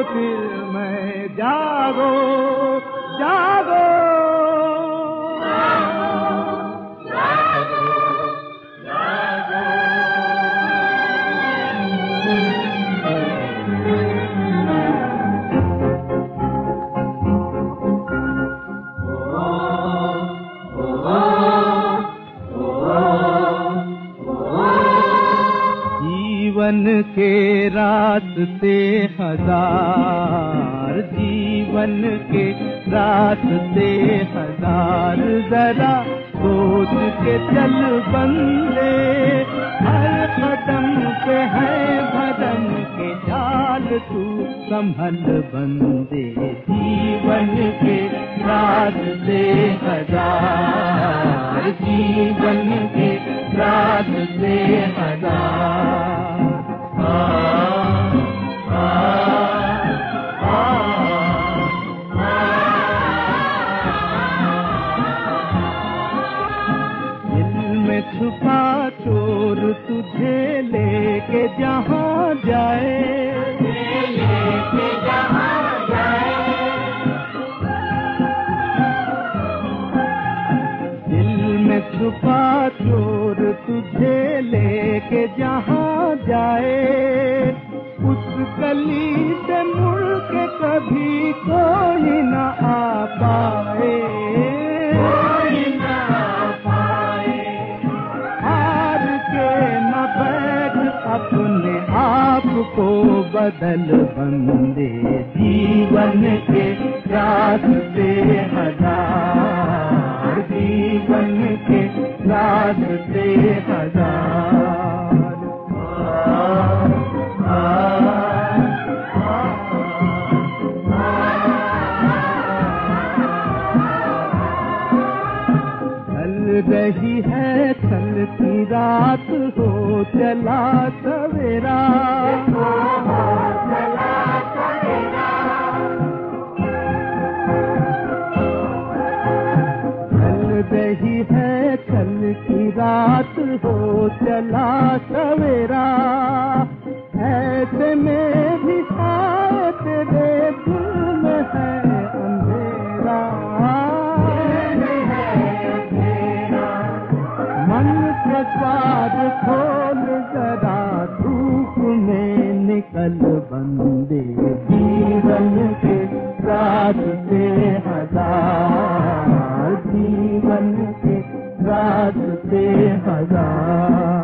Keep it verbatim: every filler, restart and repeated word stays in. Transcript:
फिर मैं जागो जागो जीवन के रास्ते हजार, जीवन के रास्ते हजार, जरा सोच के चल बंदे, हर कदम पे है भरम के जाल, तू संभल बंदे। जीवन के रास्ते हजार, जीवन के रास्ते हजार। छुपा चोर तुझे लेके जहाँ जाए, लेके जहाँ जाए, दिल में छुपा चोर तुझे लेके जहाँ जाए, उस गली से मुड़ के कभी कोई न आ पाए, कोई न आ पाए। अपने आप को बदल बंदे, जीवन के रास्ते हजार, जीवन के रास्ते हजार। ढल रही है चलती रात, हो चला सवेरा, हो चला सवेरा। ढल रही है चलती रात, हो चला सवेरा, ऐसे में भी शायद तेरे दिल में है अंधेरा, मन के स्वाद खोल जरा, धूप में निकल बंदे। जीवन के रास्ते हजार, जीवन के रास्ते हजार।